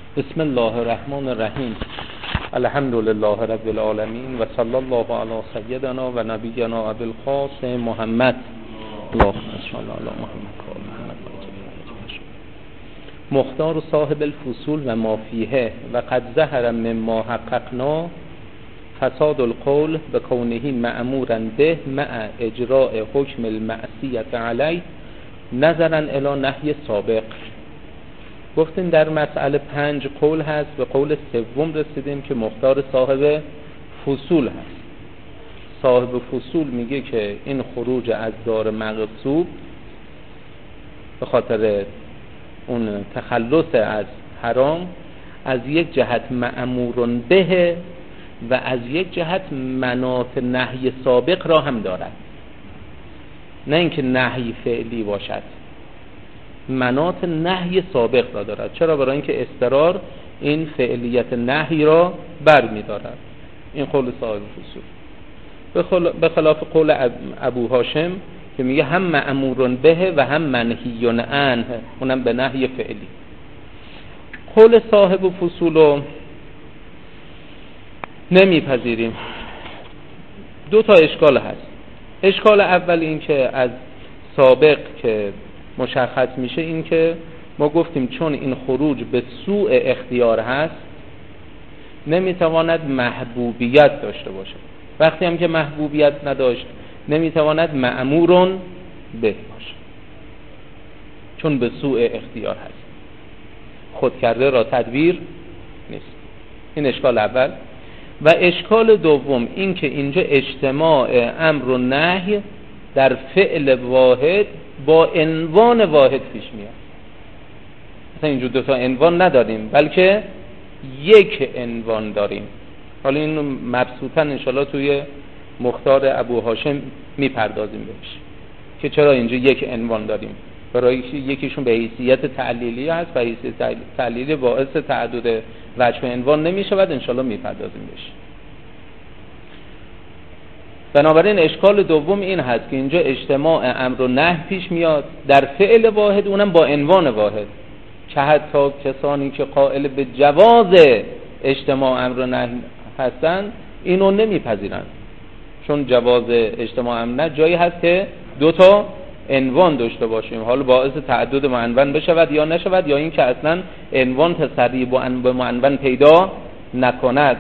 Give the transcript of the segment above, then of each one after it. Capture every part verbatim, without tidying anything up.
بسم الله الرحمن الرحیم. الحمد لله رب العالمین و صلی الله علی سیدنا و نبینا ابی القاسم محمد. اللهم صل علی محمد. مختار صاحب الفصول و ما فیه و قد ظهر مما حققنا فساد القول به کونه مأمورا به مع اجراء حکم المعصیة علیه نظرا الی نهی سابق. گفتیم در مسئله پنج قول هست، به قول سوم رسیدیم که مختار صاحب فصول هست. صاحب فصول میگه که این خروج از دار مغصوب به خاطر اون تخلص از حرام از یک جهت مأمور به و از یک جهت مناط نهی سابق را هم دارد، نه اینکه نهی فعلی باشد، مناط نهی سابق را دارد. چرا؟ برای اینکه اضطرار این فعلیت نهی را بر می دارد. این قول صاحب فصول. به خلاف قول ابو هاشم که میگه هم مأمور به و هم منهی عنه، اونم به نهی فعلی. قول صاحب فصول رو نمیپذیریم. دو تا اشکال هست. اشکال اول این که از سابق که مشخص میشه این که ما گفتیم چون این خروج به سوء اختیار هست نمیتواند محبوبیت داشته باشه. وقتی هم که محبوبیت نداشت نمیتواند مأمورون به باشه، چون به سوء اختیار هست. خود کرده را تدبیر نیست. این اشکال اول. و اشکال دوم این که اینجا اجتماع امر و نهی در فعل واحد با عنوان واحد پیش میاد. مثلا اینجا دو تا عنوان نداریم بلکه یک عنوان داریم. حالا اینو مبسوطاً انشالله توی مختار ابو هاشم میپردازیم بهش که چرا اینجا یک عنوان داریم. برای یکیشون به حیثیت تعلیلی هست و حیثیت تعلیلی باعث تعدد وجه عنوان نمیشود. انشالله میپردازیم بهش. بنابراین اشکال دوم این هست که اینجا اجتماع امر و نهی پیش میاد در فعل واحد، اونم با عنوان واحد، که حتی کسانی که قائل به جواز اجتماع امر و نهی هستن اینو نمیپذیرن، چون جواز اجتماع امر و نهی جایی هست که دو تا عنوان داشته باشیم، حالا باعث تعدد معنون بشود یا نشود، یا این که اصلا عنوان تسری به معنون پیدا نکند.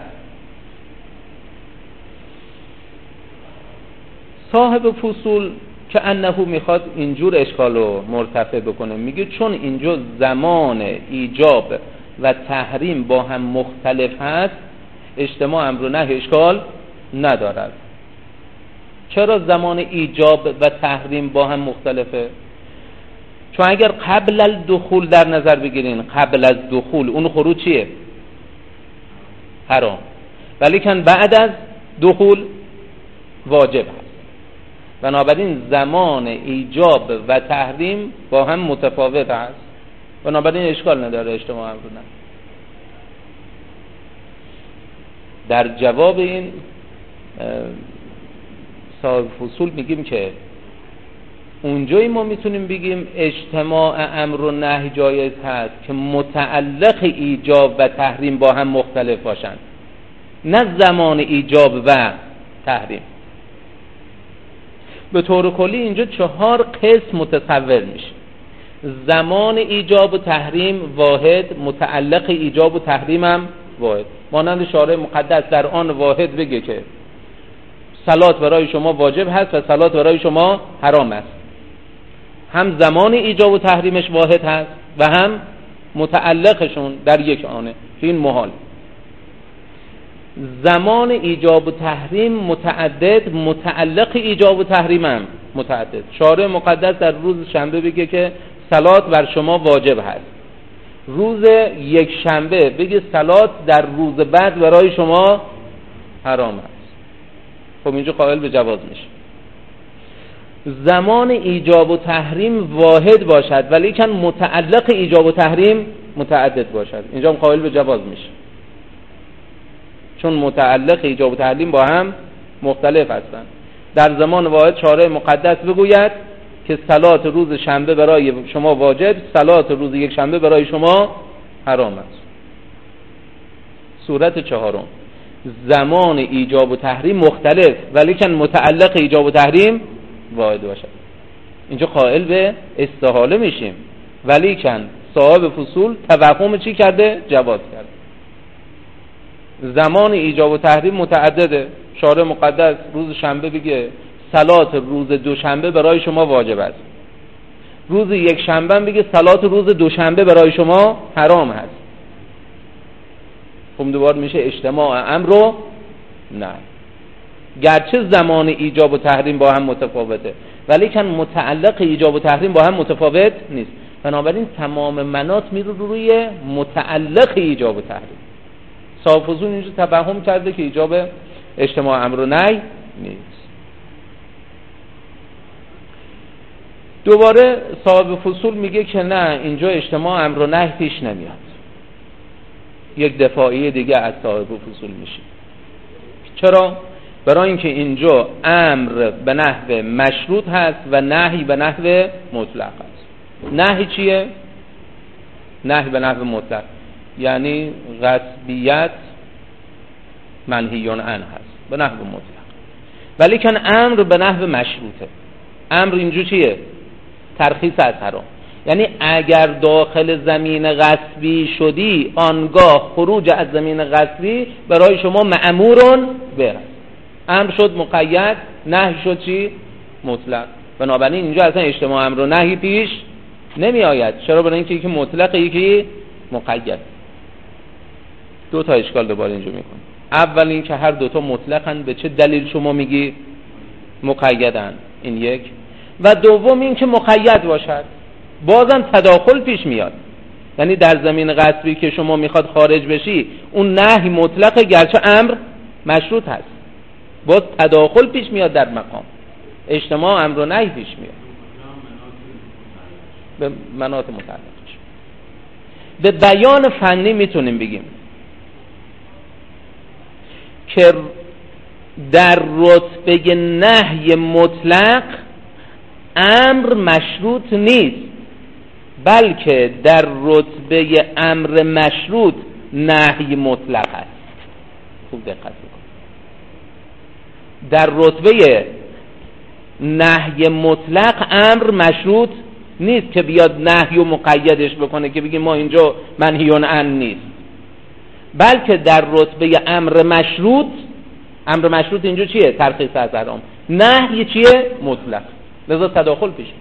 صاحب فصول که انه میخواد اینجور اشکال رو مرتفع بکنه، میگه چون اینجا زمان ایجاب و تحریم با هم مختلف هست اجتماع امر و نهی اشکال ندارد. چرا زمان ایجاب و تحریم با هم مختلفه؟ چون اگر قبل الدخول در نظر بگیرین، قبل از دخول اون خروج چیه؟ حرام. ولیکن بعد از دخول واجب هست. بنابراین زمان ایجاب و تحریم با هم متفاوت است. بنابراین اشکال نداره اجتماع امر و نهی. در جواب این صاحب فصول میگیم که اونجایی ما میتونیم بگیم اجتماع امر و نهی جایز هست که متعلق ایجاب و تحریم با هم مختلف باشند، نه زمان ایجاب و تحریم. به طور کلی اینجا چهار قسم متصور میشه. زمان ایجاب و تحریم واحد، متعلق ایجاب و تحریم هم واحد. مانند شارع مقدس در آن واحد بگه که صلات برای شما واجب هست و صلات برای شما حرام است. هم زمان ایجاب و تحریمش واحد هست و هم متعلقشون در یک آنه که این محال. زمان ایجاب و تحریم متعدد، متعلق ایجاب و تحریم هم متعدد. شارع مقدس در روز شنبه بگه که صلات بر شما واجب هست، روز یک شنبه بگه صلات در روز بعد برای شما حرام هست. خب اینجا قائل به جواز میشه. زمان ایجاب و تحریم واحد باشد ولیکن متعلق ایجاب و تحریم متعدد باشد، اینجا هم قائل به جواز میشه، چون متعلق ایجاب و تحریم با هم مختلف هستند. در زمان واحد شارع مقدس بگوید که صلات روز شنبه برای شما واجب، صلات روز یک شنبه برای شما حرام است. صورت چهارم، زمان ایجاب و تحریم مختلف ولی کن متعلق ایجاب و تحریم واحد باشد. اینجا قائل به استحاله میشیم ولی کن صاحب فصول توهم چی کرده؟ جواز کرده. زمان ایجاب و تحریم متعدده. شارع مقدس روز شنبه بگه صلات روز دوشنبه برای شما واجب است، روز یک شنبه بگه صلات روز دوشنبه برای شما حرام هست. خب دوباره میشه اجتماع امر و نه، گرچه زمان ایجاب و تحریم با هم متفاوته ولی کن متعلق ایجاب و تحریم با هم متفاوت نیست. بنابراین تمام مناط میره روی متعلق ایجاب و تحریم. صاحب فصول اینجا توهم کرده که ایجاب اجتماع امر و نهی نیست. دوباره صاحب فصول میگه که نه، اینجا اجتماع امر و نهی پیش نمیاد. یک دفاعی دیگه از صاحب فصول میشه. چرا؟ برای اینکه اینجا امر به نحو مشروط هست و نهی به نحو مطلق هست. نهی چیه؟ نهی به نحو مطلق یعنی غصبیت منهیون عنه هست به نحو مطلق، ولی کن امر به نحو مشروطه. امر اینجا چیه؟ ترخیص از حرام. یعنی اگر داخل زمین غصبی شدی آنگاه خروج از زمین غصبی برای شما مأمورون به. امر شد مقید، نهی شد چی؟ مطلق. بنابراین اینجا اصلا اجتماع امر و نهی پیش نمی آید. چرا؟ برای اینکه یکی مطلق یکی مقید. دو تا اشکال دوباره اینجا میکنه. اول این که هر دوتا مطلقن، به چه دلیل شما میگی مقیدن؟ این یک. و دوم این که مقید باشد بازم تداخل پیش میاد. یعنی در زمین غصبی که شما میخواد خارج بشی اون نهی مطلق گرچه امر مشروط هست، باز تداخل پیش میاد در مقام اجتماع امر و نهی پیش میاد به مناط متعلقش. به بیان فنی میتونیم بگیم که در رتبه نهی مطلق امر مشروط نیست، بلکه در رتبه امر مشروط نهی مطلق است. خوب دقت بکن. در رتبه نهی مطلق امر مشروط نیست که بیاد نهی و مقیدش بکنه که بگیم ما اینجا منهیون عنه نیست، بلکه در رتبه امر مشروط. امر مشروط اینجا چیه؟ ترخیص از حرام. نهی چیه؟ مطلق. لذا تداخل پیش.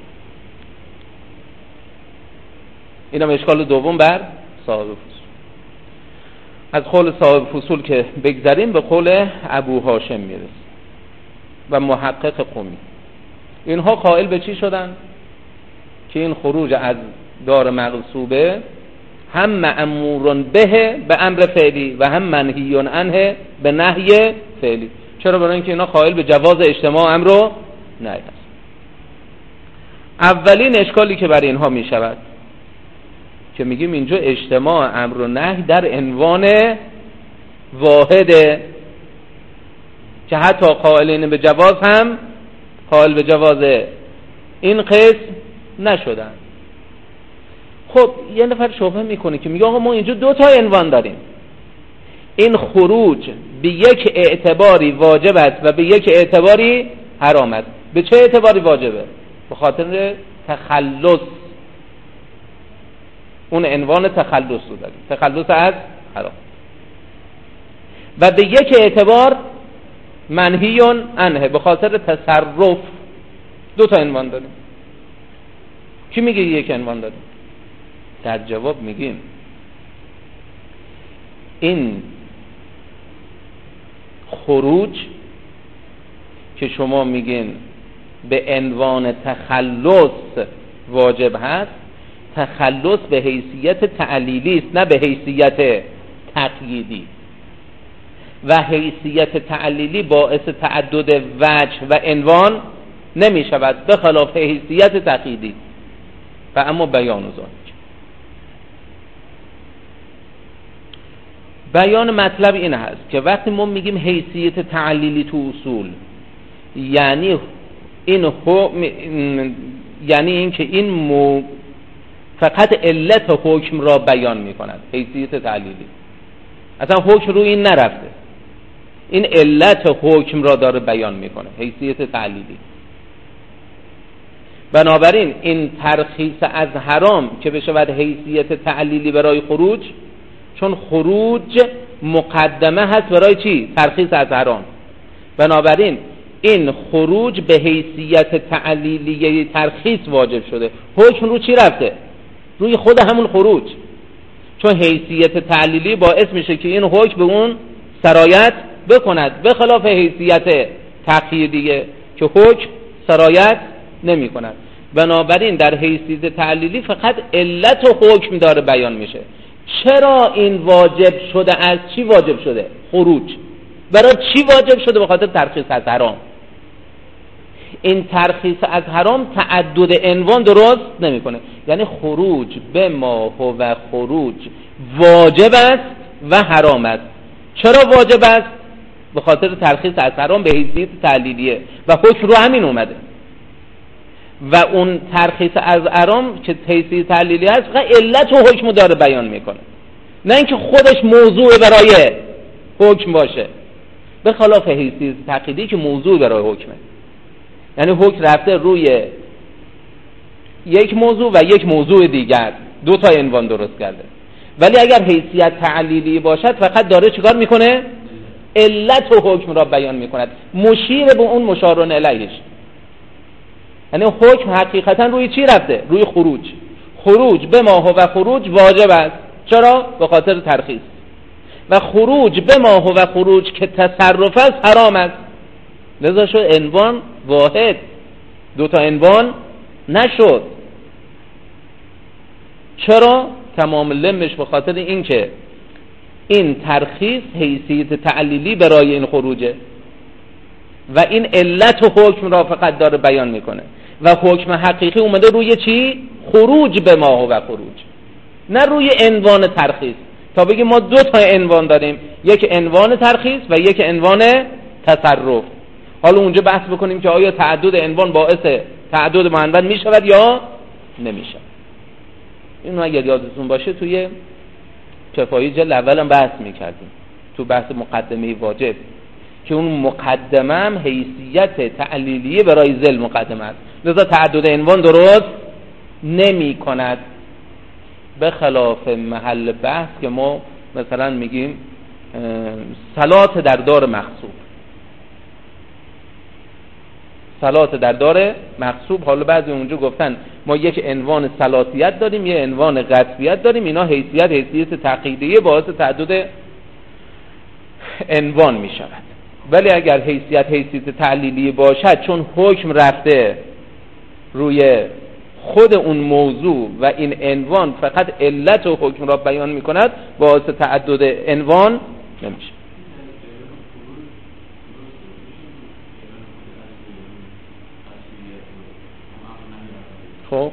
اینم اشکال دوم بر صاحب فصول. از قول صاحب فصول که بگذریم به قول ابو هاشم میرسیم و محقق قمی. اینها قائل به چی شدن؟ که این خروج از دار مغصوبه هم مأمورون به به امر فعلی و هم منهیون عنه به نهی فعلی. چرا؟ برای اینکه اینا قائل به جواز اجتماع امر و نهی است. اولین اشکالی که برای اینها می شود که میگیم اینجا اجتماع امر و نهی در عنوان واحده که حتی قائلین به جواز هم قائل به جواز این قسم نشدن. خب یه نفر شبهه میکنه که میگه آقا ما اینجا دو تا عنوان داریم، این خروج به یک اعتباری واجب است و به یک اعتباری حرام است. به چه اعتباری واجبه؟ به خاطر تخلص. اون عنوان تخلص رو داریم، تخلص از حرام. و به یک اعتبار منهیون عنه به خاطر تصرف. دو تا عنوان داریم. کی میگه یک عنوان داریم؟ در جواب میگیم این خروج که شما میگین به عنوان تخلص واجب هست، تخلص به حیثیت تعلیلی است نه به حیثیت تقییدی، و حیثیت تعلیلی باعث تعدد وجه و عنوان نمی شود به خلاف حیثیت تقییدی. و اما بیان ذالک، بیان مطلب این هست که وقتی ما میگیم حیثیت تعلیلی تو اصول یعنی این حکم، یعنی این که این مو فقط علت حکم را بیان میکند. حیثیت تعلیلی اصلا حکم روی این نرفته. این علت حکم را داره بیان میکنه، حیثیت تعلیلی. بنابراین این ترخیص از حرام که بشود حیثیت تعلیلی برای خروج، چون خروج مقدمه هست برای چی؟ ترخیص از حرام. بنابراین این خروج به حیثیت تعلیلی ترخیص واجب شده. حکم رو چی رفته؟ روی خود همون خروج، چون حیثیت تعلیلی باعث میشه که این حکم به اون سرایت بکند، به خلاف حیثیت تقییدیه که حکم سرایت نمی کند. بنابراین در حیثیت تعلیلی فقط علت و حکم داره بیان میشه. چرا این واجب شده؟ از چی واجب شده؟ خروج. برای چی واجب شده؟ به خاطر ترخیص از حرام. این ترخیص از حرام تعدد عنوان درست نمیکنه. یعنی خروج به ما هو خروج واجب است و حرام است. چرا واجب است؟ به خاطر ترخیص از حرام به حیثیت تعلیلیه و حکم رو همین اومده. و اون ترخیص از حرام که حیثیت تعلیلی هست فقط علت و حکم داره بیان میکنه، نه اینکه خودش موضوع برای حکم باشه، به خلاف حیثیت تقییدی که موضوع برای حکمه. یعنی حکم رفته روی یک موضوع و یک موضوع دیگر، دو تا عنوان درست کرده. ولی اگر حیثیت تعلیلی باشد فقط داره چیکار میکنه؟ علت و حکم را بیان میکند، مشیر به اون مشارون الیهش. یعنی حکم حقیقتا روی چی رفته؟ روی خروج. خروج به ما هو خروج واجب است. چرا؟ به خاطر ترخیص. و خروج به ما هو خروج که تصرف است حرام است. لذا شد عنوان واحد، دو تا عنوان نشد. چرا؟ تمام لمش به خاطر این که این ترخیص حیثیت تعلیلی برای این خروجه و این علت و حکم را فقط داره بیان میکنه و حکم حقیقی اومده روی چی؟ خروج به ما و خروج، نه روی عنوان ترخیص. تا بگیم ما دو تا عنوان داریم، یک عنوان ترخیص و یک عنوان تصرف. حالا اونجا بحث بکنیم که آیا تعدد عنوان باعث تعدد معنون میشود یا نمیشه. اینو اگر یادتون باشه توی کفایی جلد اول هم بحث میکردیم، تو بحث مقدمه واجب، که اون مقدمه هم حیثیت تعلیلیه برای ذل مقدمه است، لذا تعدد عنوان درست نمی کند. به خلاف محل بحث که ما مثلا میگیم صلات در دار مغصوب، صلات در دار مغصوب. حالا بعضی اونجا گفتن ما یک عنوان صلاتیت داریم، یک عنوان غصبیت داریم، اینا حیثیت حیثیت تقییدیه باعث تعدد عنوان می شود. ولی اگر حیثیت حیثیت تعلیلی باشد، چون حکم رفته روی خود اون موضوع و این عنوان فقط علت و حکم را بیان می کند، باعث تعدد عنوان نمیشه. خب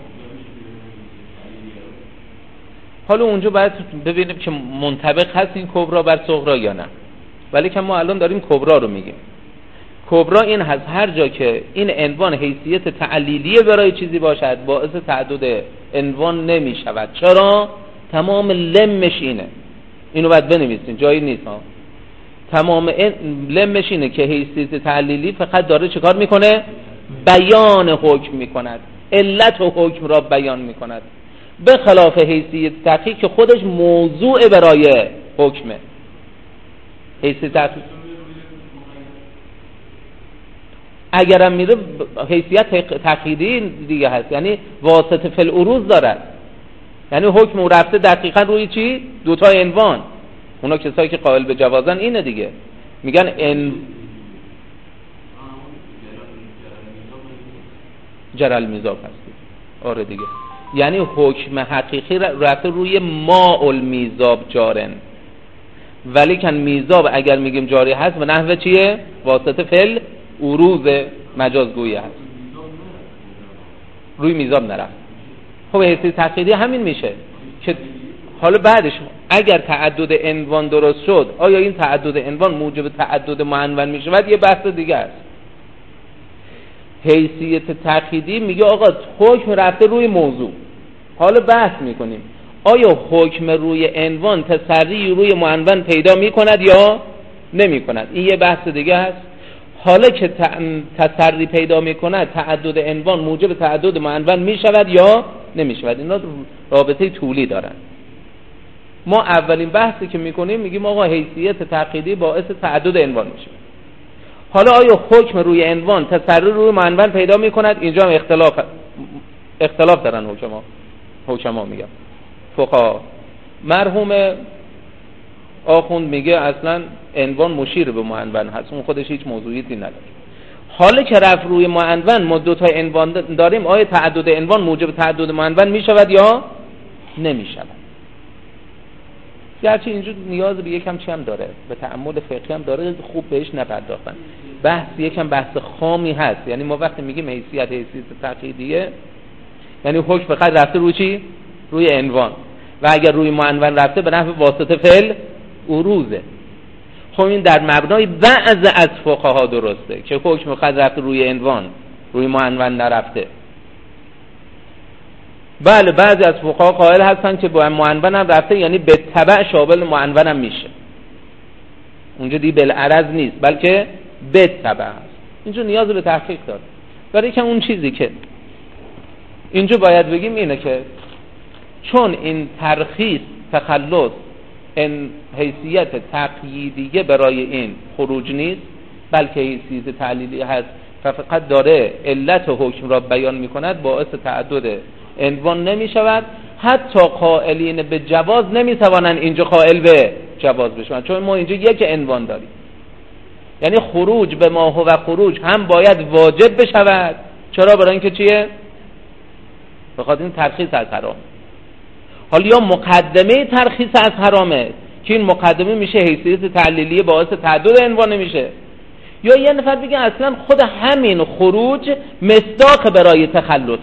حالا اونجا باید ببینیم که منطبق هست این کبرا بر صغرا یا نه. ولی که ما الان داریم کبرا رو میگیم. کبرا این هست هر جا که این عنوان حیثیت تعلیلیه برای چیزی باشد، باعث تعدد عنوان نمی شود. چرا؟ تمام لمش اینه، اینو باید بنویسین، جایی نیست ها. تمام لمش اینه که حیثیت تعلیلی فقط داره چیکار میکنه؟ بیان حکم میکند، علت و حکم را بیان میکند، به خلاف حیثیت تحقیق که خودش موضوع برای حکمه. حیثیت تحقیق اگرم میره حیثیت تقییدی دیگه هست، یعنی واسطه فی العروض دارد، یعنی حکم او رفته دقیقا روی چی؟ دوتا عنوان. اونا کسایی که قائل به جوازن اینه دیگه، میگن ان جرل میزاب هستی. آره دیگه، یعنی حکم حقیقی رفته روی ما المیزاب جارن، ولی کن میزاب اگر میگیم جاری هست و نحوه چیه؟ واسطه فل عروض مجازگویی هست، روی میزاب نرفت. خب حیثیت تقییدی همین میشه که حالا بعدش اگر تعدد عنوان درست شد، آیا این تعدد عنوان موجب تعدد معنون میشه؟ بعد یه بحث دیگه است. حیثیت تقییدی میگه آقا حکم رفته روی موضوع. حالا بحث میکنیم آیا حکم روی عنوان تسری روی معنون پیدا می کند یا نمی کند؟ این یه بحث دیگه هست. حالا که تسری پیدا می کند تعدد عنوان موجب تعدد معنون می شود یا نمی شود؟ اینا رابطه طولی دارن. ما اولین بحثی که می کنیم میگیم آقا حیثیت تأکیدی باعث تعدد عنوان میشه. حالا آیا حکم روی عنوان تسری روی معنون پیدا می کند؟ اینجا هم اختلاف اختلاف دارن حکما حکما میگم فقها. مرحوم آخوند میگه اصلا عنوان مشیر به معنون هست، اون خودش هیچ موضوعیتی نداره. حالا که رفت روی معنون ما دو تا عنوان داریم، آیا تعدد عنوان موجب تعدد معنون میشود یا نمیشود؟ گرچه اینجا نیاز به یکم چی هم داره، به تأمل فقهی هم داره، خوب بهش نپرداختن. بحث یکم بحث خامی هست. یعنی ما وقتی میگیم حیثیت حیثیت تأکیدیه، یعنی حکم فقط رفته روی چی؟ روی عنوان، و اگر روی معنون رفته به نحو واسطه فعل اروزه. خب این در مبنای بعض از فقها درسته که حکم فقط رفته روی عنوان، روی معنون نرفته. بله بعضی از فقها قائل هستن که با معنون هم رفته، یعنی به تبع شامل معنون هم میشه. اونجا دی بالعرض نیست بلکه به تبع هست. اینجا نیاز به تحقیق داره. برای که اون چیزی که اینجا باید بگیم اینه که چون این ترخیص تخلص این حیثیت تقییدیه برای این خروج نیست بلکه حیثیت تعلیلی هست و فقط داره علت حکم را بیان میکند، باعث تعدد عنوان نمی شود. حتی قائلین به جواز نمی توانند اینجا قائل به جواز بشن، چون ما اینجا یک عنوان داریم. یعنی خروج به ما هو خروج هم باید واجب بشود. چرا؟ برای اینکه چیه؟ بخاطر این ترخیص از حرام. حالا یا مقدمه ترخیص از حرامه که این مقدمه میشه حیثیت تعلیلیه باعث تعدد عنوان نمیشه، یا یه نفر بگه اصلا خود همین خروج مصداق برای تخلصه.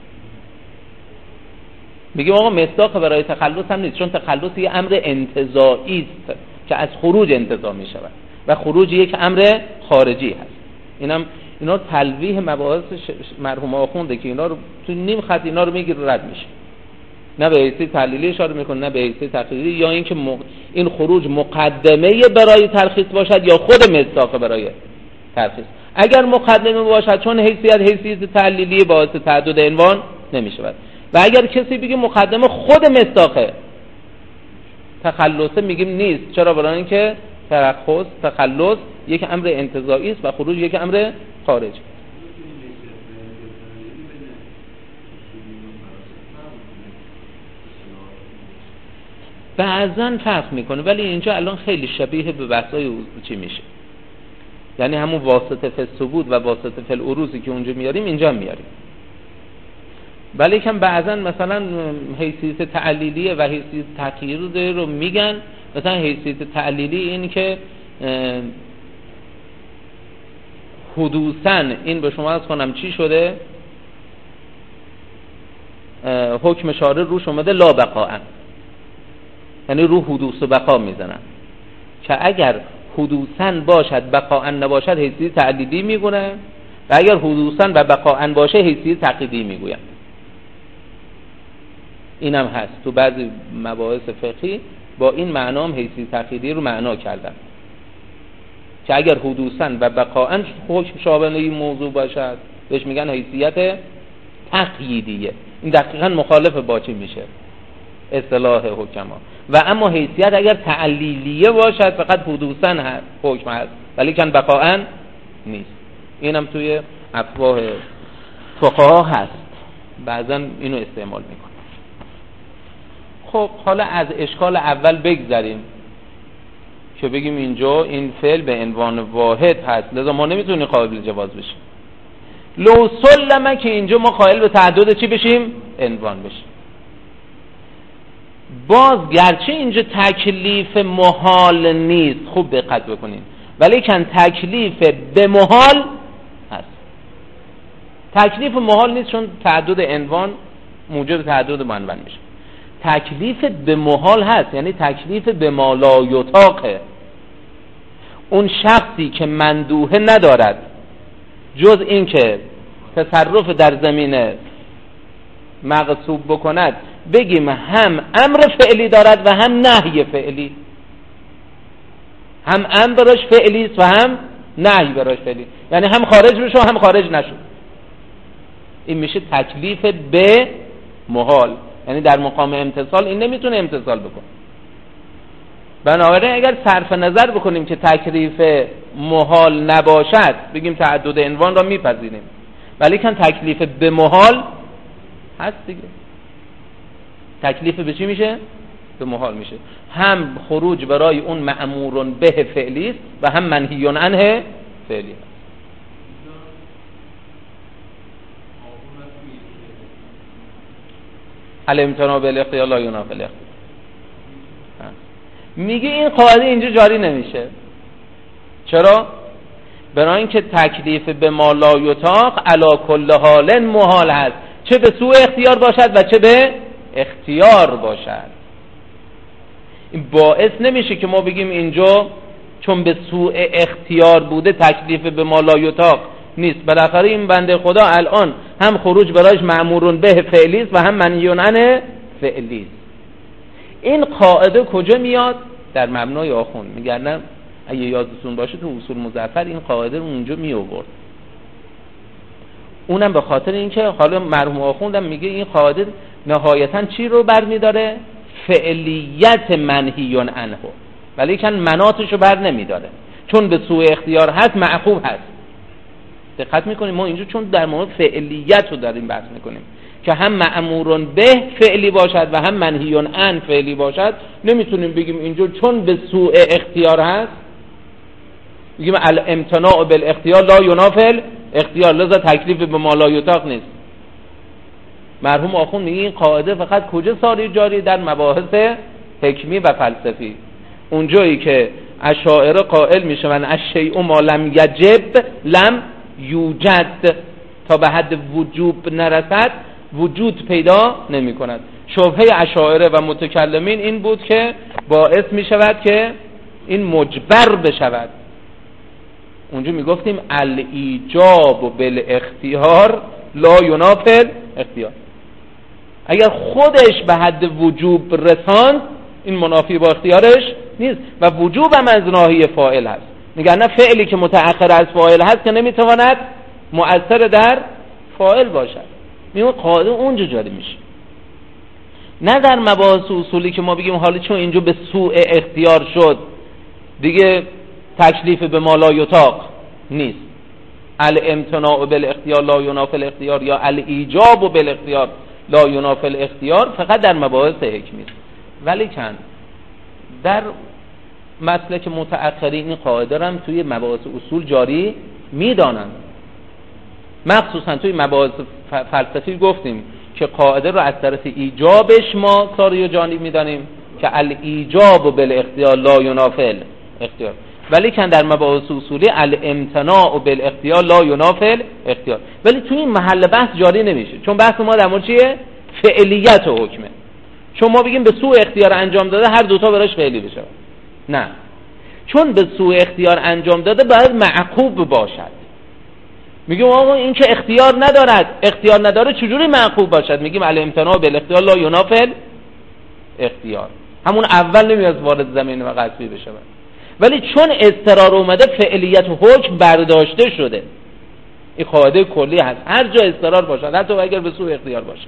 میگیم آقا مصداق برای تخلص هم نیست، چون تخلص یه امر انتزاعی است که از خروج انتزاع میشود و خروج یک امر خارجی هست. اینم اینا تلویح مباحث مرحوم آخونده که اینا رو تو نیم خط اینا رو میگیره رد میشه، نه به حیثیت تعلیلی اشاره میکنه نه به حیثیت تقییدی، یا اینکه مق... این خروج مقدمه برای ترخیص باشد یا خود مصداق برای ترخیص. اگر مقدمه باشد چون حیثیت حیثیت تعلیلی باعث تعدد عنوان نمیشود، و اگر کسی بگه مقدمه خود مصداقه تخلصه، میگیم نیست. چرا؟ برای اینکه ترخص تخلص یک امر انتزاعی است و خروج یک امر خارجی. بعضن فرق میکنه، ولی اینجا الان خیلی شبیه به بحثای چی میشه، یعنی همون واسطه فی الثبوت و واسطه فی العروضی که اونجا میاریم اینجا میاریم. ولی کم بعضن مثلا حیثیت تعلیلیه و حیثیت تقییدی رو میگن. مثلا حیثیت تعلیلی این که حدوثاً این به شما از کنم چی شده، حکم شارع روش اومده لا بقاء، یعنی رو حدوث و بقا میزنن که اگر حدوثاً باشد بقاء نباشد حیثیت تعلیلی میگونه، و اگر حدوثاً و بقاء باشه حیثیت تقییدی میگوین. اینم هست تو بعضی مباحث فقهی با این معنا هم حیثیت تقییدی رو معنا کردن که اگر حدوثاً و بقاء حکم شامل این موضوع باشد بهش میگن حیثیت تقییدیه. این دقیقاً مخالف با چی میشه اصطلاح حکما. و اما حیثیت اگر تعلیلیه باشد فقط حدوثاً حکم هست ولی کن بقاء نیست. اینم توی افواه فقها هست، بعضا اینو استعمال میکنه. خب حالا از اشکال اول بگذریم که بگیم اینجا این فعل به عنوان واحد هست، لذا ما نمیتونیم قابل جواز بشیم. لو سلمه که اینجا ما قائل به تعدد چی بشیم؟ عنوان بشیم. باز گرچه اینجا تکلیف محال نیست، خوب دقت بکنین، ولی کن تکلیف به محال هست. تکلیف محال نیست چون تعدد عنوان موجب تعدد معنون میشه. تکلیف به محال هست، یعنی تکلیف به ما لا یطاقه. اون شخصی که مندوحه ندارد جز این که تصرف در زمینه مغصوب بکند بگیم هم امر فعلی دارد و هم نهی فعلی، هم امر براش فعلی است و هم نهی براش فعلی، یعنی هم خارج بشه و هم خارج نشه. این میشه تکلیف به محال، یعنی در مقام امتصال این نمیتونه امتصال بکنه. بنابراین اگر صرف نظر بکنیم که تکلیف محال نباشد بگیم تعدد عنوان را میپذیریم، ولی کن تکلیف به محال هست دیگه. تکلیف به چی میشه؟ به محال میشه. هم خروج برای اون مأمور به فعلی است و هم منهی عنه فعلی است. الامتناع بالاختیار لا ینافی الاختیار. میگه این قاعده اینجا جاری نمیشه. چرا؟ برای اینکه تکلیف به ما لا یطاق علی کل حال محال هست، چه به سوء اختیار باشد و چه به اختیار باشد. این باعث نمیشه که ما بگیم اینجا چون به سوء اختیار بوده تکلیف به ما لا یطاق نیست. بالاخره این بنده خدا الان هم خروج برایش مأمورون به فعلی است و هم منهی عنه فعلی است. این قاعده کجا میاد؟ در مبنای آخوند. میگردم اگه یادتون باشه تو اصول مظفر این قاعده رو اونجا می آورد. اونم به خاطر اینکه حالا مرحوم آخوندم میگه این قاعده نهایتا چی رو برمیداره؟ فعلیت منهی عنه، ولی کن مناتش رو بر نمیداره، چون به سوء اختیار هست معقوب هست. دقت میکنیم ما اینجا چون در مورد فعلیت رو داریم بحث میکنیم که هم مأمورون به فعلی باشد و هم منهی عن فعلی باشد، نمیتونیم بگیم اینجا چون به سوء اختیار هست بگیم الامتناع بالاختیار لا ینافی اختیار، لذا تکلیف به ما لا یطاق نیست. مرحوم آخوند میگه این قاعده فقط کجا ساری جاری؟ در مباحث حکمی و فلسفی. اونجایی که اشاعره قائل میشن الشیء ما لم یجب لم یوجد، تا به حد وجوب نرسد وجود پیدا نمی کند. شبهه اشاعره و متکلمین این بود که باعث می شود که این مجبر بشود. اونجا می گفتیم الایجاب بالاختیار لا ینافی اختیار. اگر خودش به حد وجوب رساند این منافی با اختیارش نیست و وجوب هم از ناحیه فاعل هست. میگن نه فعلی که متأخر از فاعل هست که نمیتواند مؤثر در فاعل باشد. میگه قاعده اونجا جاری میشه، نه در مباحث اصولی که ما بگیم حالا چون اینجا به سوء اختیار شد دیگه تکلیف به ما لا یطاق نیست. الامتناع بالاختیار لا ینافی الاختیار یا الایجاب بالاختیار لا ینافی الاختیار فقط در مباحث حکمی است. ولی کن در مسلک متأخرین این قاعده رو هم توی مباحث اصول جاری میدانند. مخصوصا توی مباحث فلسفی گفتیم که قاعده رو از طرف ایجابش ما ساری و جانب میدانیم که الایجاب بالاختیار لا ینافی اختیار، ولی کن در مباحث اصولی الامتناع بالاختیار لا ینافی اختیار. ولی توی این محل بحث جاری نمیشه، چون بحث ما در مورد چیه؟ فعلیت و حکمه. چون ما بگیم به سوء اختیار انجام داده هر دوتا براش فعلی بشه، نه، چون به سوء اختیار انجام داده باید معقوب باشد. میگیم آقا این که اختیار ندارد، اختیار نداره چجوری معقوب باشد؟ میگیم الامتناع بالاختیار لا ینافی اختیار. همون اول نمیاد وارد زمین و قطعی بشه، ولی چون اضطرار اومده فعلیت و حکم برداشته شده. این قاعده کلی هست، هر جا اضطرار باشد حتی اگر به سوء اختیار باشه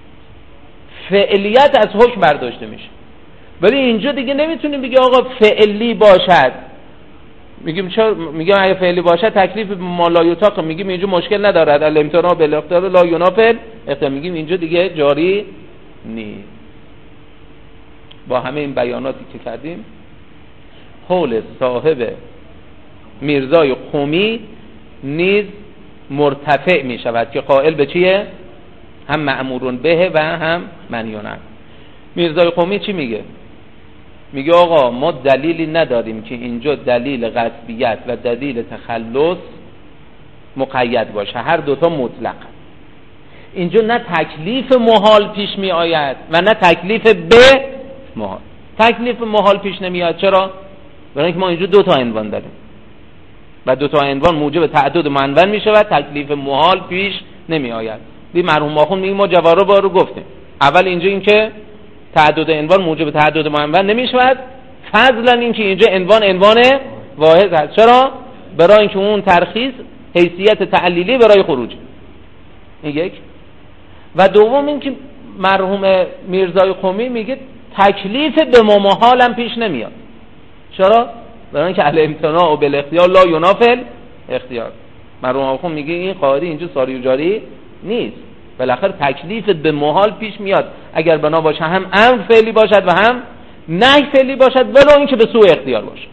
فعلیت از حکم برداشته میشه. ولی اینجا دیگه نمیتونیم بگیم آقا فعلی باشد. میگیم چرا؟ میگیم اگه فعلی باشد تکلیف به ما لا یطاق، میگیم اینجا مشکل ندارد الامتناع بالاختیار لا ینافی اختیار، میگیم اینجا دیگه جاری نیست. با همه این بیاناتی که کردیم قول صاحب میرزای قمی نیز مرتفع می شود که قائل به چیه؟ هم مأمورون به و هم منهی عنه. میرزای قمی چی میگه؟ میگه آقا ما دلیلی نداریم که اینجا دلیل غصبیت و دلیل تخلص مقید باشه، هر دوتا مطلق. اینجا نه تکلیف محال پیش می آید و نه تکلیف به محال. تکلیف محال پیش نمی آید. چرا؟ برای اینکه ما اینجا دو تا عنوان داریم و دو تا عنوان موجب تعدد معنون می شود، تکلیف محال پیش نمی آید. اصلی مرحوم آخوند میگه ما جوارب رو گفتیم. اول اینجا این که تعدد عنوان موجب تعدد معین نمیشود، فضلا این که اینجا عنوان عنوان واحد هست. چرا؟ برای اینکه اون ترخیص حیثیت تعلیلی برای خروج. این یک. و دوم این که مرحوم میرزای قمی میگه تکلیف به مماحال هم پیش نمیاد. چرا؟ برای اینکه الامتناع و بالاختیار لا ینافل اختیار. مرحوم آخوند میگه این قاعده اینجا ساری و جاری نیست، بالاخره تکلیف به محال پیش میاد اگر بنا باشه هم امر فعلی باشد و هم نهی فعلی باشد، ولو اینکه به سوء اختیار باشه.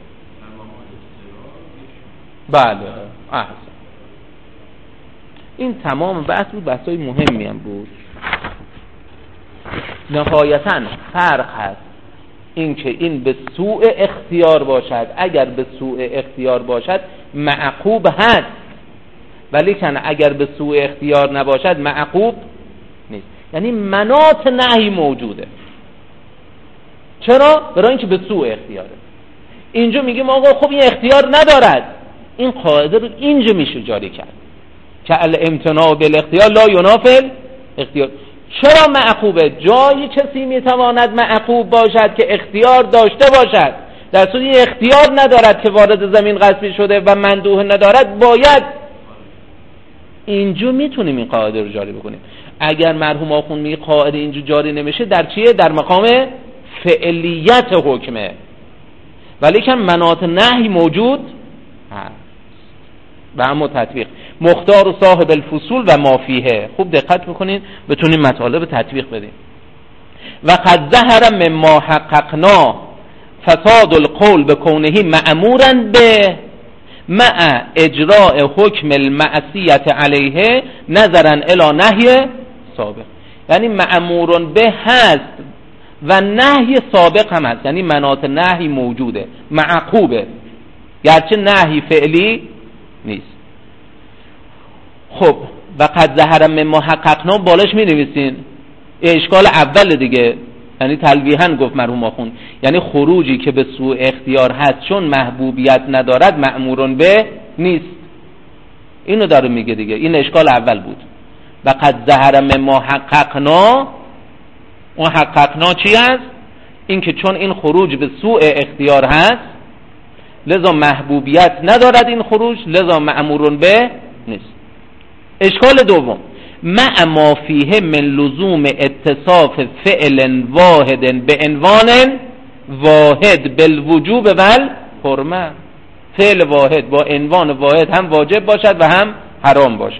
بله احسن. این تمام بحث بود، بحثای مهمی هم بود. نهایتاً فرق هست این که این به سوء اختیار باشد، اگر به سوء اختیار باشد معقوب هست، ولی کنه اگر به سوء اختیار نباشد معقوب نیست. یعنی مناط نهی موجوده. چرا؟ برای اینکه به سوء اختیاره. اینجا میگیم آقا خب این اختیار ندارد، این قاعده رو اینجا میشه جاری کرد که الامتناع بالاختیار لا ینافل اختیار. چرا معقوبه؟ جایی کسی میتواند معقوب باشد که اختیار داشته باشد، در صورتی اختیار ندارد که وارد زمین غصبی شده و مندوح ندارد، باید اینجا میتونیم این قاعده رو جاری بکنیم. اگر مرحوم آخوند میگه قاعده اینجا جاری نمیشه، در چیه؟ در مقام فعلیت حکمه، ولی که مناط نهی موجود هست و اما تطبیق. مختار و صاحب الفصول و ما فیه. خوب دقت بکنین بتونیم مطالب تطبیق بدیم. و قد ظهر مما حققنا فساد القول بکونه مأمورا به مع اجراء حکم المعصیت علیه نظرا الی نهی سابق. یعنی مأمور به هست و نهی سابق هم هست، یعنی مناط نهی موجوده، معقوبه، گرچه نهی فعلی نیست. خب و قد ظهر مما حققنا بالاش می نویسین اشکال اول دیگه، یعنی تلویحاً گفت مرحوم آخوند، یعنی خروجی که به سوء اختیار هست چون محبوبیت ندارد مأمورون به نیست. اینو داره میگه دیگه، این اشکال اول بود. و قد ظهر مما حققنا، اون حققنا چی هست؟ این که چون این خروج به سوء اختیار هست لذا محبوبیت ندارد این خروج، لذا مأمورون به نیست. اشکال دوم، مع ما فیه من لزوم اتصاف فعل واحد به عنوان واحد بالوجوب والحرمه. فعل واحد با عنوان واحد هم واجب باشد و هم حرام باشد.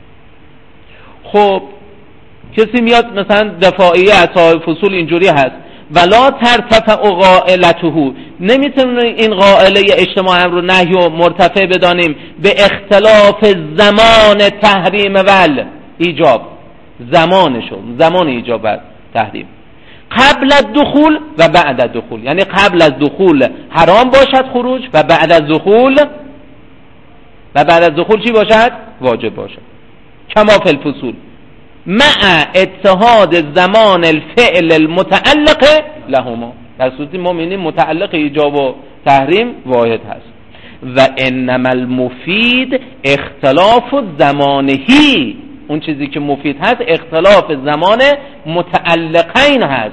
خب کسی میاد مثلا دفاعیه اصحاب فصول اینجوری هست، ولا ترتفع قائلته، نمیتونه این قائله اجتماع امر و نهی و مرتفع بدانیم به اختلاف زمان تحریم ول ایجاب، زمانشو، زمان ایجاب و تحریم، قبل الدخول و بعد الدخول. یعنی قبل از دخول حرام باشد خروج و بعد از دخول و بعد از دخول چی باشد؟ واجب باشد. کما فی الفصول مع اتحاد زمان الفعل المتعلق لهما. در صورتی ما می‌بینیم متعلق ایجاب و تحریم واحد هست. و انما المفید اختلاف زمانهی، اون چیزی که مفید هست اختلاف زمان متعلقین هست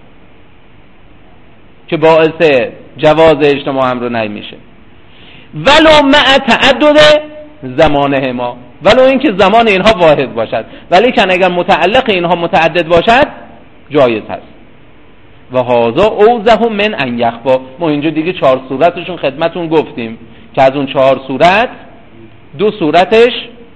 که باعث جواز اجتماع امر و نهی میشه. ولو مع تعدد زمانه ما، ولو اینکه زمان اینها واحد باشد، ولی که اگر متعلق اینها متعدد باشد جایز هست. و هذا اوضح من ان یخفا. ما اینجا دیگه چهار صورتشون خدمتون گفتیم که از اون چهار صورت دو صورتش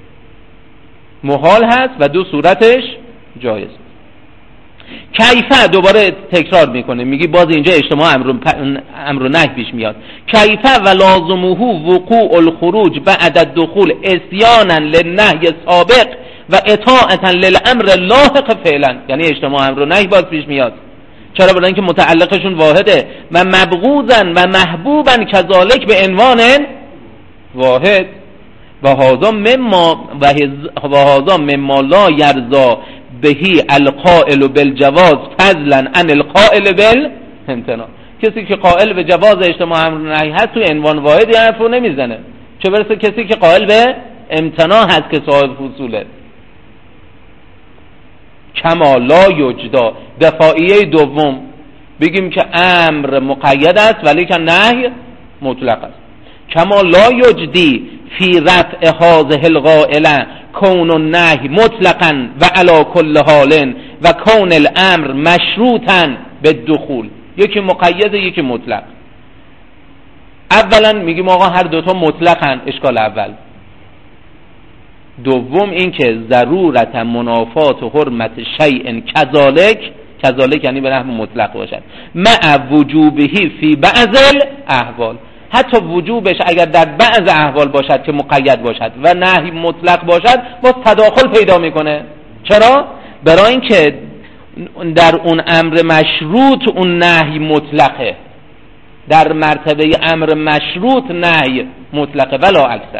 محال هست و دو صورتش جایز. کیفه دوباره تکرار میکنه، میگی باز اینجا اجتماع امر امر و نهی پیش میاد. کیفه و لازمه وقوع الخروج بعد الدخول اسیانا للنهی سابق و اطاعتا للامر لاحق فعلا. یعنی اجتماع امر و نهی باز پیش میاد. چرا؟ برای اینکه متعلقشون واحده و مبغوضا و محبوبا کذالک به عنوان واحد. و هذا مما و هذا مما لا یرضا بهی القائل بالجواز فضلا عن القائل بالامتناع. کسی که قائل به جواز اجتماع امر و نهی هست تو عنوان واحد حرف رو نمیزنه، چه برسه کسی که قائل به امتناع هست که صاحب فصوله. کما لا یجدا. دفاعیه دوم بگیم که امر مقید است ولی که نهی مطلق است. کما لا یجدی فی رفع هذه القائله کون النهی مطلقا و علی کل حال و کون الامر مشروطا بالدخول. یکی مقید یکی مطلق. اولا میگیم آقا هر دوتا مطلقن، اشکال اول. دوم این که ضرورت منافات و حرمت شیء کذالک، کذالک یعنی به نحو مطلق باشد، مع وجوبهی فی بعض الاحوال، حتی وجوبش اگر در بعض احوال باشد که مقید باشد و نهی مطلق باشد باز تداخل پیدا میکنه. چرا؟ برای اینکه در اون امر مشروط اون نهی مطلقه، در مرتبه امر مشروط نهی مطلقه ولا اکثر.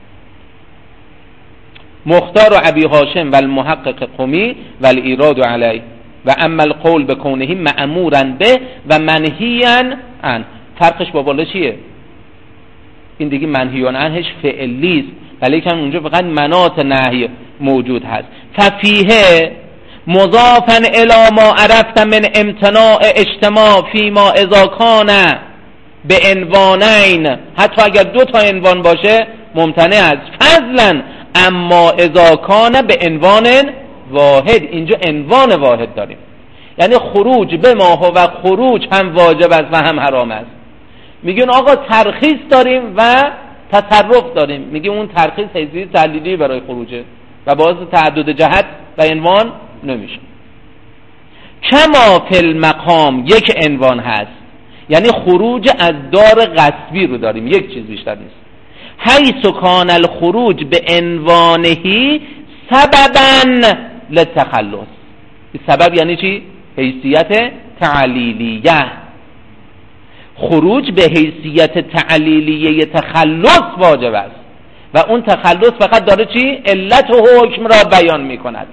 مختار و ابی هاشم و المحقق قمی و الایراد علیه و اما القول بکونه مأمورا به و منهیا عنه. فرقش با بالا چیه؟ این دیگه منهی عنهش فعلی است ولی که اونجا فقط مناط نهی موجود هست. ففیه مضافا الی ما عرفت من امتناع اجتماع فیما اذا کان به عنوانین، حتی اگر دو تا عنوان باشه ممتنع است. فضلا اما اذا کان به عنوان واحد، اینجا عنوان واحد داریم، یعنی خروج به ما و خروج هم واجب است و هم حرام است. میگن آقا ترخیص داریم و تصرف داریم، میگیم اون ترخیص حیثیت تعلیلی برای خروجه و باعث تعدد جهت و عنوان نمیشه. کما فی المقام یک عنوان هست، یعنی خروج از دار غصبی رو داریم، یک چیز بیشتر نیست. حیث کان الخروج به عنوانهی سببا للتخلص. سبب یعنی چی؟ حیثیت تعلیلیه. خروج به حیثیت تعلیلیه تخلص واجب است و اون تخلص فقط داره چی؟ علت و حکم را بیان می کند.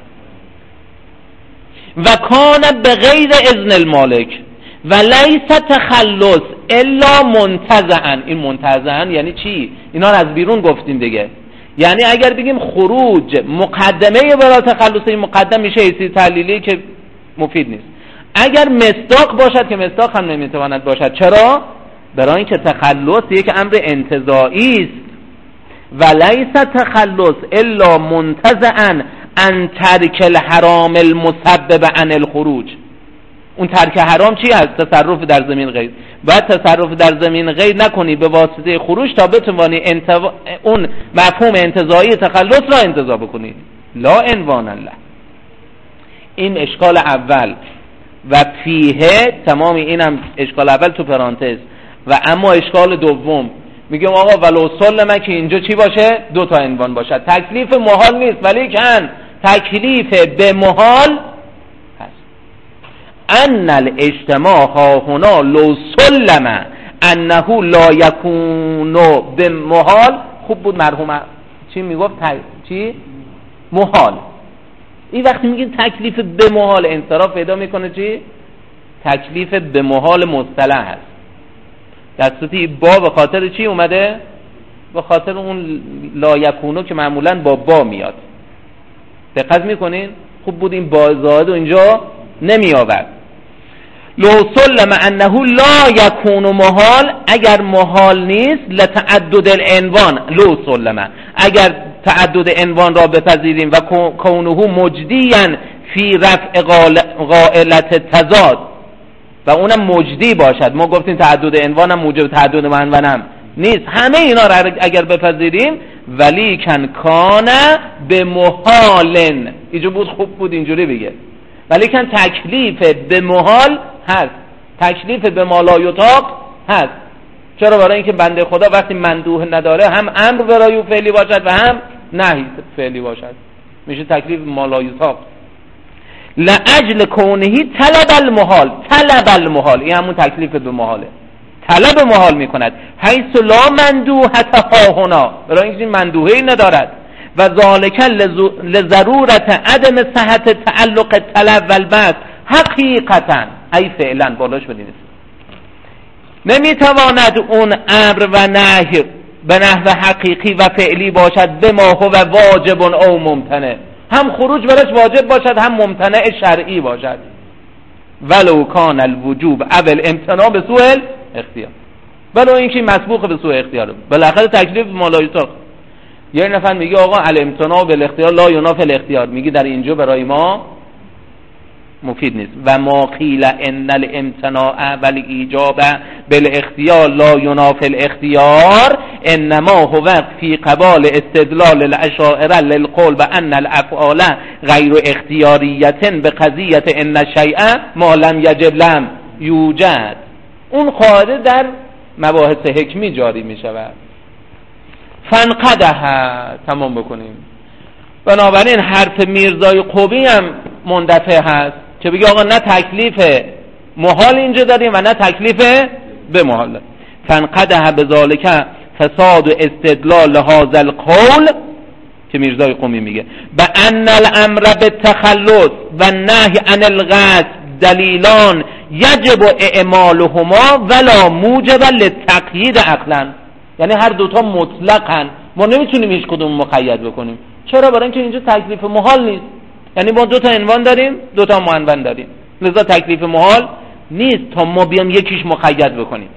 و کان به غیر اذن المالک و لیس تخلص الا منتزعا. این منتزعا یعنی چی؟ اینا رو از بیرون گفتیم دیگه. یعنی اگر بگیم خروج مقدمه برای تخلص، این مقدم میشه حیثیت تعلیلی که مفید نیست. اگر مصداق باشد که مصداق هم نمیتواند باشد. چرا؟ برای اینکه تخلص یک امر انتزاعی است و لیس تخلص الا منتزعا ان ترک الحرام المسبب عن الخروج. اون ترک حرام چی است؟ تصرف در زمین غیر. باید تصرف در زمین غیر نکنی به واسطه خروج تا بتوانی انتو... اون مفهوم انتزاعی تخلص را انتزاع بکنی. لا عنوان الله. این اشکال اول. و فیه تمام اینم اشکال اول تو پرانتز. و اما اشکال دوم میگم آقا ولو سلمه که اینجا چی باشه؟ دو تا عنوان باشه. تکلیف محال نیست ولی کن تکلیف به محال هست. ان الاجتماع ها هنا لو سلمه انه لا یکون به محال. خوب بود مرحوم چی میگفت؟ چی؟ محال. این وقتی میگیم تکلیف به محال انصراف پیدا میکنه چی؟ تکلیف به محال مصطلح هست. دستوتی با به خاطر چی اومده؟ به خاطر اون لا یکونو که معمولا با با میاد. دقت میکنین؟ خوب بود این با زائد و اینجا نمی آورد. لو سلم انه لا یکون محال، اگر محال نیست لتعدد العنوان. لو سلم اگر تعدد عنوان را بپذیریم و کونه مجدیاً فی رفع غائلت تضاد و اونم مجدی باشد. ما گفتیم تعدد عنوان هم موجب تعدد عنوان هم نیست. همه اینا را اگر بپذیریم ولی کن کانه به محالن، اینجا بود خوب بود اینجوری بگه، ولی کن تکلیف به محال هست، تکلیف به مالایطاق هست. چرا؟ برای اینکه بنده خدا وقتی مندوه نداره هم امر برای فعلی باشد و هم نهی فعلی باشد، میشه تکلیف مالایطاق. لاجل کونهی طلب المحال. طلب المحال این همون تکلیف به محاله، طلب محال میکند. حیث لا مندوحت ها هنا، برای اینکه این مندوحه‌ای ندارد. و ذالک لضرورت عدم صحت تعلق طلب والبعث حقیقتا ای فعلا بالاش بدینید. نمیتواند اون امر و نهی به نحو حقیقی و فعلی باشد به ما هو واجب او ممتنع. هم خروج براش واجب باشد هم ممتنع شرعی باشد. ولو کان الوجوب اول امتناع به سوء اختیار، ولو اینکه مسبوق به سوء اختیاره، بالاخره تکلیف مالایطاق. یه نفر میگه آقا الامتناع بالاختیار لا ینافی الاختیار، میگه در اینجا برای ما مفید نیست. و ما قیل ان الامتناع والایجاب بالاختیار لا ینافی الاختیار انما هو فی قبال استدلال الاشاعره للقول بان الافعال غیر اختیاریه بقضیه ان الشیء ما لم یجب لم یوجد. اون قاعده در مباحث حکمی جاری می شود. فانقده تمام بکنیم. بنابراین حرف میرزای قوی هم مندفع هست که بگه آقا نه تکلیف محال اینجا داریم و نه تکلیف به محال. فانقده بذالک فساد و استدلال هذا القول که میرزای قومی میگه بان الامر بالتخلص و نهی عن الغصب دلیلان یجب اعمالهما ولا موجب للتقیید عقلا. یعنی هر دوتا مطلقاً، ما نمیتونیم هیچ کدوم مقید بکنیم. چرا؟ برای اینکه اینجا تکلیف محال نیست. یعنی ما دو تا عنوان داریم، دو تا معنون داریم، لذا تکلیف محال نیست تا ما بیام یکیش مقید بکنیم.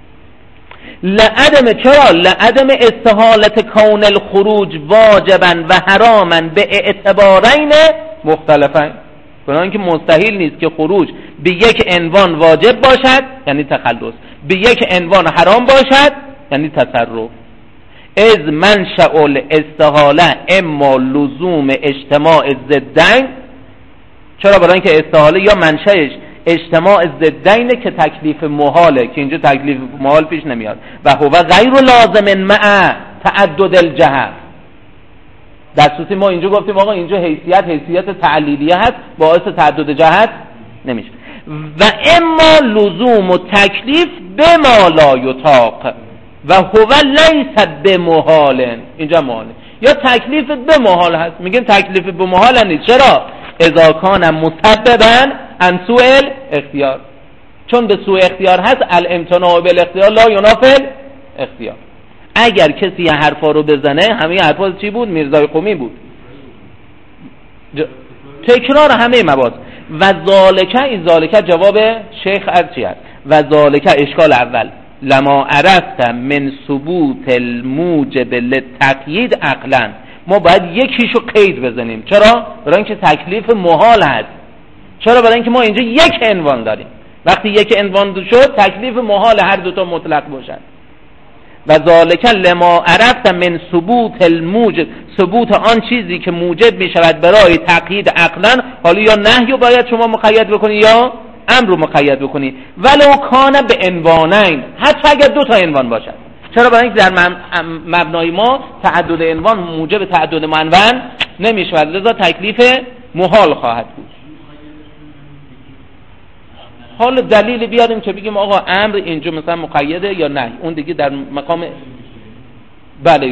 لعدم چرا؟ لعدم استحالت کون الخروج واجبا و حراما به اعتبارین مختلفین. برای اینکه مستحیل نیست که خروج به یک عنوان واجب باشد یعنی تخلص، به یک عنوان حرام باشد یعنی تصرف. از منشأ الاستحاله اما لزوم اجتماع ضدین. چرا؟ برای اینکه استحاله یا منشأش اجتماع ضدینه که تکلیف محاله، که اینجا تکلیف محال پیش نمیاد. و هو غیر لازم مع تعدد الجهت. در صورتی ما اینجا گفتیم آقا اینجا حیثیت حیثیت تعلیلیه هست، باعث تعدد جهت نمیشه. و اما لزوم و تکلیف به ما لا یطاق و هو لیس بمحال. اینجا محاله یا تکلیف به محال هست. میگیم تکلیف به محال نیست. چرا؟ اذا کان مسببا عن سوء الاختیار، چون به سوء اختیار هست. الامتناع بالاختیار لا ینافی الاختیار. اگر کسی حرفا رو بزنه، همه حرفا چی بود؟ میرزای قمی بود، ج... تکرار همه مباحث. و ذالکه، این ذالکه جواب شیخ ارچی هست. و ذالکه اشکال اول لما عرفت من ثبوت الموجب للتقیید عقلا. ما باید یکیشو قید بزنیم. چرا؟ برای اینکه تکلیف محال هست. چرا؟ برای اینکه ما اینجا یک عنوان داریم. وقتی یک عنوان شد تکلیف محال هر دوتا مطلق باشد. و ذالک لما عرفت من ثبوت الموجب، ثبوت آن چیزی که موجب می شود برای تقیید عقلا. حالا یا نهی رو باید شما مقید بکنی یا امر رو مقید بکنی. ولو کان به عنوانین، حتی اگر دو تا عنوان باشد. چرا؟ برای اینکه در مبنای ما تعدد عنوان موجب تعدد معنون نمی شود، لذا تکلیف محال خواهد بود. حالا دلیل بیاریم که بگیم آقا امر اینجا مثلا مقیده یا نه. اون دیگه در مقام بله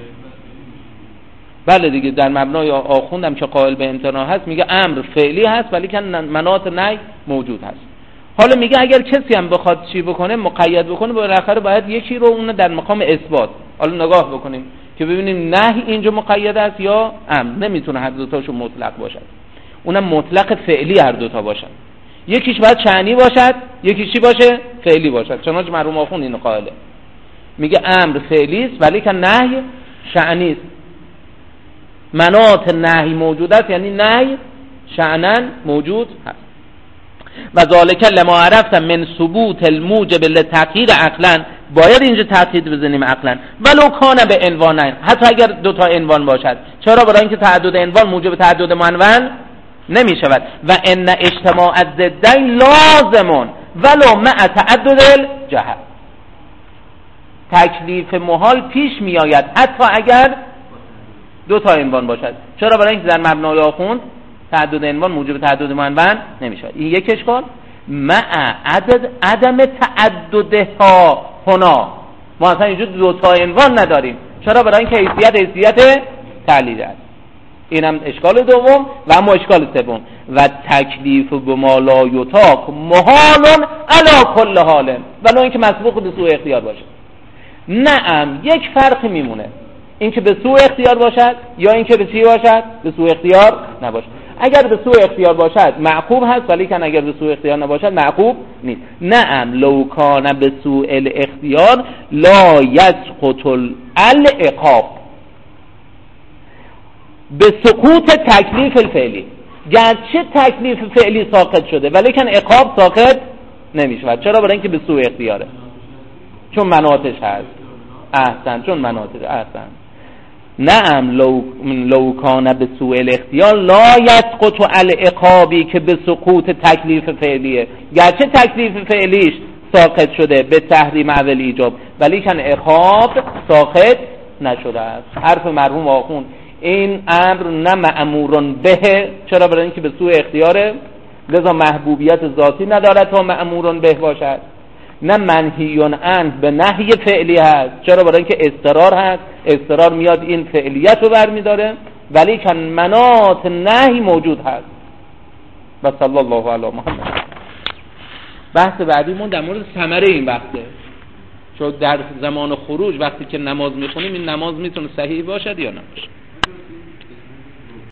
بله دیگه در مبنای آخوندم که قائل به امتناع هست میگه امر فعلی هست ولی که مناط نهی موجود هست. حالا میگه اگر کسی هم بخواد چی بکنه مقید بکنه بالاخره باید یکی رو اون در مقام اثبات. حالا نگاه بکنیم که ببینیم نهی اینجا مقید است یا امر. نمیتونه هر دو تاشون مطلق باشد، اونم مطلق فعلی هر دو تا باشن. یکیش باید شأنی باشد، یکیش چی باشه؟ فعلی باشد. چنانچه مرحوم آخوند اینو قائله، میگه امر فعلی است ولی که نهی شأنی است. مناط نهی موجود است یعنی نهی شأناً موجود هست. و ذالک لما عرفت من ثبوت الموجب للتقیید عقلا، باید اینجا تقیید بزنیم عقلا. ولو کان به عنوانین، حتی اگر دو تا عنوان باشد. چرا؟ برای اینکه تعدد عنوان موجب تعدد معنون نمی شود. و ان اجتماع الضدین لازمون ولو مع تعدد الجهت. تکلیف محال پیش می آید حتی اگر دو تا عنوان باشد. چرا؟ برای اینکه در مبنای آخوند تعدد عنوان موجب تعدد معنون نمی شود. این یک اشکال. مع عدد عدم تعددها هنا، ما اصلا اینجا دو تا عنوان نداریم. چرا؟ برای اینکه حیثیت حیثیت تعلیل است. اینم اشکال دوم. و اما اشکال سوم و تکلیف به ما لا یطاق محال علی کل حال، ولو اینکه مسبوق به سوء اختیار باشه. نعم یک فرق میمونه. اینکه به سوء اختیار باشد یا اینکه به چی باشد؟ به سوء اختیار نباشد. اگر به سوء اختیار باشد معقوب هست، ولی کن اگر به سوء اختیار نباشد معقوب نیست. نعم لو کان به سوء الاختیار لا یسقط العقاب به سقوط تکلیف الفعلی، گرچه تکلیف فعلی ساقط شده ولی کن عقاب ساقط نمیشود. چرا؟ برای اینکه به سوء اختیاره، چون مناطش هست. احسن، چون مناطش احسن. نعم لو لو کان به سوء الاختیار لا یسقط العقابی که به سقوط تکلیف فعلیه، گرچه تکلیف فعلیش ساقط شده به تحریم اول ایجاب ولی کن عقاب ساقط نشده است. حرف مرحوم آخوند این امر نه مأمورن به، چرا؟ برای اینکه به سوء اختیاره، لذا محبوبیت ذاتی ندارد تا مأمورن به باشد. نه منهیون عنه به نهی فعلی هست، چرا؟ برای اینکه اضطرار هست، اضطرار میاد این فعلیت رو برمیداره، ولی کن مناط نهی موجود هست. و صلی الله علی محمد. بحث بعدیمون در مورد ثمره این بحثه، چون در زمان خروج وقتی که نماز میخونیم این نماز میتونه صحیح باشد یا نباشه.